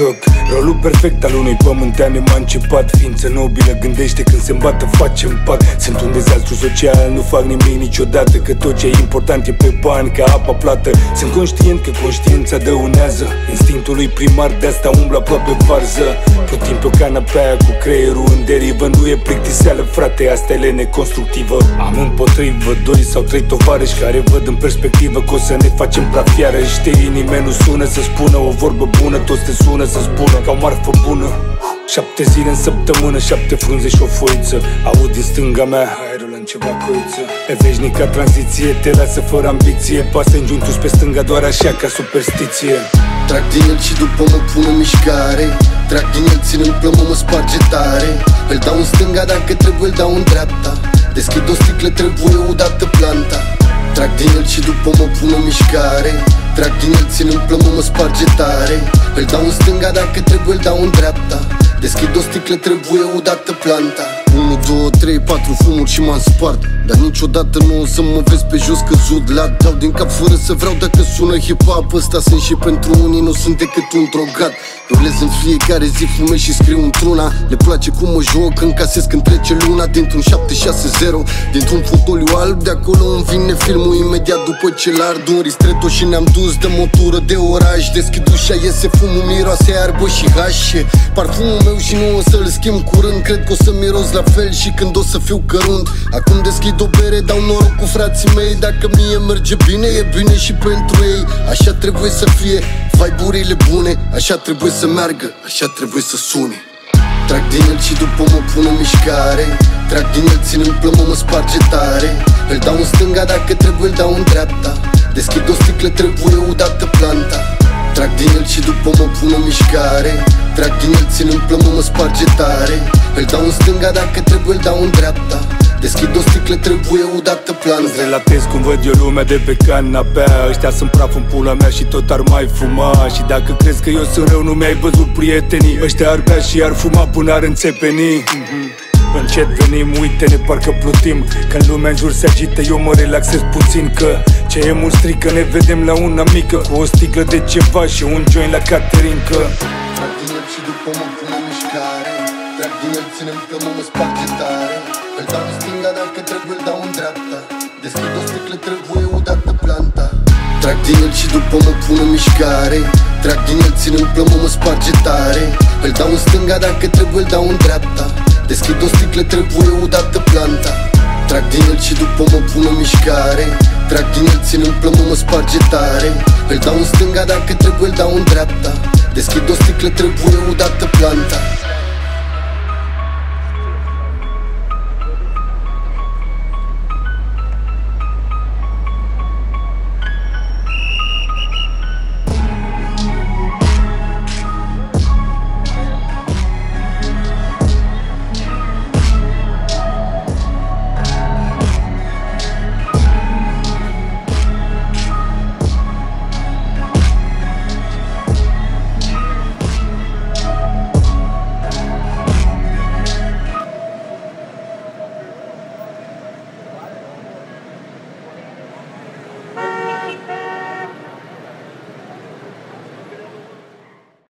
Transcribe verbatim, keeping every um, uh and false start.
joc. Rolul perfect al unui pământean emancipat, ființă nobilă, gândește când se îmbată, face în pat. Sunt un dezastru social, nu fac nimic niciodată, că tot ce e important e pe bani, ca apa plată. Sunt conștient că conștiința dăunează instinctului primar, de asta umblă aproape varză. Plutim pe o canapea cu creierul în derivă. Nu e plictiseală, frate, asta e lene constructivă. Am împotrivă doi sau trei tovarăși care văd în perspectivă că o să ne facem praf iarăși. Știi, nimeni nu sună să spună o vorbă bună, toți te sună să spună ca o marfă bună. Șapte zile în săptămână, șapte frunze și o foiță. Aud din stânga mea aerul în ceva coiță. E veșnica tranziție, te lasă fără ambiție. Pasă în juntus pe stânga doar așa ca superstiție. Trag din el și după mă pun în mișcare. Trag din el, țin în plămă, mă sparge tare. Îl dau în stânga, dacă trebuie îl dau în dreapta. Deschid o sticlă, trebuie udată planta. Trag din el și după mă pun în mișcare. Trag din el, țin în plămă, mă sparge tare. Îl dau în stânga, dacă trebuie îl dau în dreapta. Deschid o sticlă, trebuie udată planta. unu, doi, trei, patru fumuri și m-am spart. Dar niciodată nu o să mă vezi pe jos căzut la dau din cap fără să vreau, dacă sună hip-hop. Ăsta sunt și pentru unii, nu sunt decât un drogat. Rulez în fiecare zi, fumez și scriu într-una. Le place cum mă joc, încasez când trece luna. Dintr-un șapte șase zero, dintr-un fotoliu alb. De acolo îmi vine filmul imediat după ce l-ard un ristretto și ne-am dus de motură de oraș. Deschid ușa, iese fumul, miroase iarbă și hașe. Parfumul meu și nu o să-l schimb curând. Cred că o să miros la fel și când o să fiu cărunt. Acum deschid o bere, dau noroc cu frații mei. Dacă mie merge bine, e bine și pentru ei. Așa trebuie să fie, vibe-urile bune. Așa trebuie să meargă, așa trebuie să sune. Trag din el și după mă pun în mișcare. Trag din el, țin în plămă, mă sparge tare. Îl dau în stânga, dacă trebuie îl dau în dreapta. Deschid o sticlă, trebuie udată planta. Trag din el și după mă pun în mișcare. Trag din el, țin în plămă, mă sparge tare. Îl dau în stânga, dacă trebuie îl dau în dreapta. Deschid o sticlă, trebuie udată planta. Îți relatez cum văd eu lumea de pe canapea. Ăștia sunt praf în pula mea și tot ar mai fuma. Și dacă crezi că eu sunt rău, nu mi-ai văzut prietenii. Ăștia ar bea și ar fuma până ar înțepeni. mm-hmm. Încet venim, uite-ne, parcă plutim. Când lumea în jur se agită, eu mă relaxez puțin. Că ce e mult strică, ne vedem la una mică, cu o sticlă de ceva și un joint la caterincă. Trag din el și după mă pun în mișcare. Trag din el, țin în plămă, mă sparge tare. Îl dau în stânga, dacă trebuie îl dau în dreapta. Deschid o sticlă, trebuie udată planta. Trag din el și după mă pun în mișcare. Trag din el, țin în plămă, mă sparge tare. Îl dau în stânga, dacă trebuie îl dau în dreapta. Deschid o sticlă, trebuie udată planta. Trag din el și după mă pun în mișcare. Trag din el, țin în plămă, mă sparge tare. Îl dau în stânga, dacă trebuie îl dau în dreapta. Deschid o sticlă, trebuie udată planta.